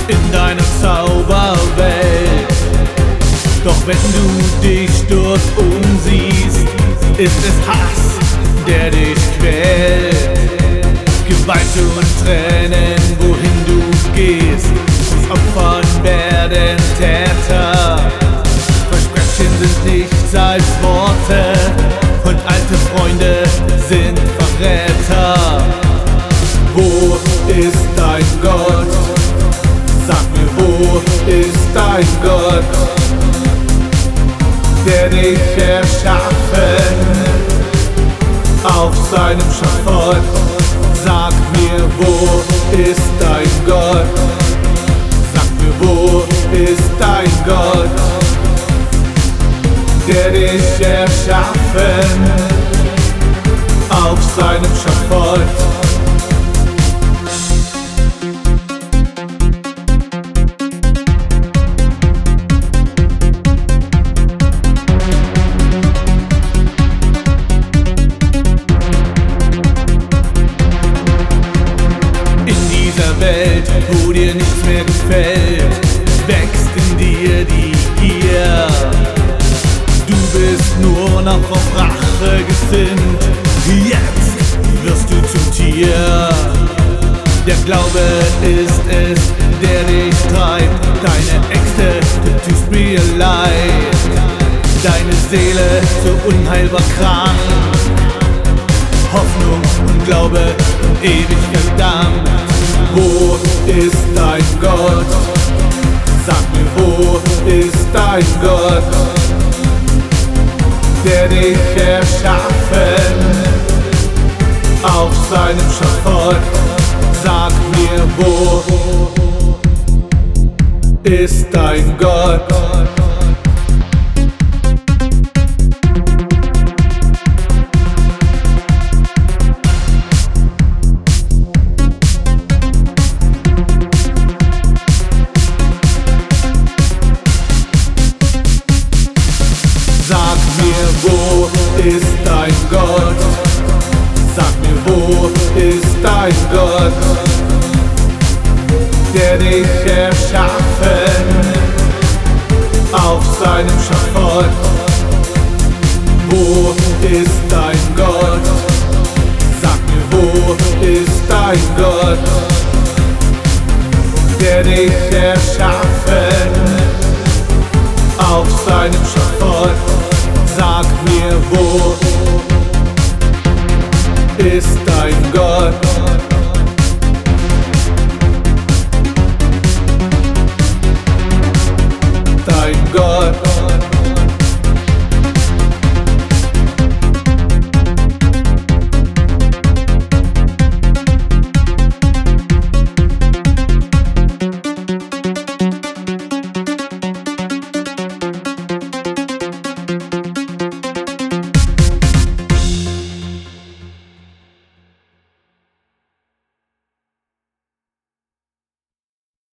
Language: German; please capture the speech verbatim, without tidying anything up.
in deiner Zauberwelt. Doch wenn du dich dort umsiehst, ist es Hass, der dich quält. Gewalt und Tränen, wohin du gehst, aus Opfern werden Täter. Versprechen sind nichts als Worte und alte Freunde sind Verräter. Wo ist dein Gott? Sag mir, wo ist dein Gott, der dich erschaffen auf seinem Schafott? Sag mir, wo ist dein Gott? Sag mir, wo ist dein Gott, der dich erschaffen auf seinem Schafott? Welt, wo dir nichts mehr gefällt, wächst in dir die Gier. Du bist nur noch auf Rache gesinnt, jetzt wirst du zum Tier. Der Glaube ist es, der dich treibt, deine Ängste, du tust mir leid. Deine Seele so unheilbar krank, Hoffnung und Glaube ewig verdammt. Wo ist dein Gott? Sag mir, wo ist dein Gott, der dich erschaffen auf seinem Schafott? Sag mir, wo ist dein Gott? Sag mir, wo ist dein Gott? Sag mir, wo ist dein Gott, der dich erschaffen auf seinem Schafott? Wo ist dein Gott? Sag mir, wo ist dein Gott, der dich erschaffen auf seinem Schafott? Sag mir, wo ist dein Gott?